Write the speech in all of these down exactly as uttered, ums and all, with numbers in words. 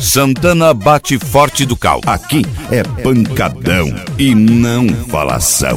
Santana bate forte do cal. Aqui é pancadão e não falação.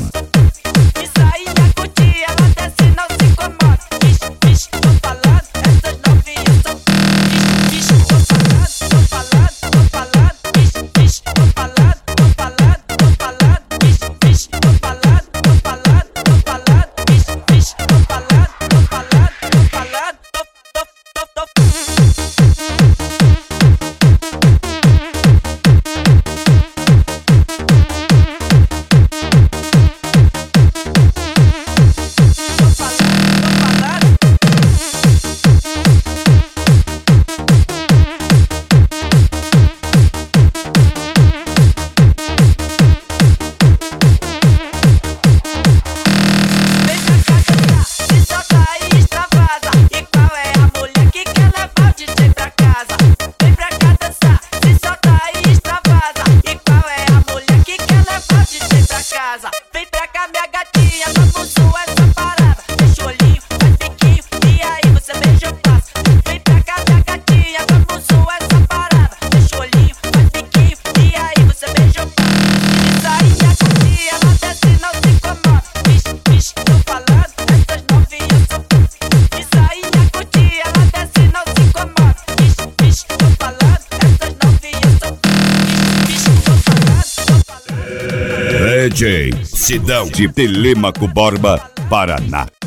Vem pra cá, minha gatinha, vamos zoar essa parada. Deixa o olhinho, faz biquinho, e aí você beija o passo. Vem pra cá, minha gatinha, vamos zoar essa parada. Deixa o olhinho, faz biquinho, e aí você beija o passo. Isso aí, minha gatinha, ela desce e não se incomoda. Vixe, vixe, tô falando, essas novinhas são putas. Isso aí, minha gatinha, ela desce e não se incomoda. Vixe, vixe, tô falando, essas novinhas são putas. Vixe, vixe, tô falando, tô falando. D J Sidão de Telêmaco Borba, Paraná.